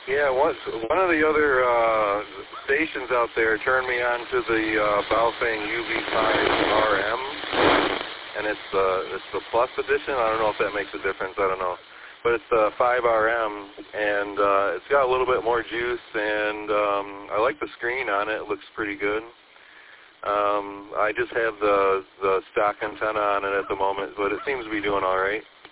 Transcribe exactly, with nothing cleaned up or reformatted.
Yeah, one, one of the other uh, stations out there turned me on to the uh, Baofeng U V five R M, and it's uh, it's the Plus edition. I don't know if that makes a difference. I don't know. But it's the five R M, and uh, it's got a little bit more juice, and um, I like the screen on it. It looks pretty good. Um, I just have the, the stock antenna on it at the moment, but it seems to be doing all right.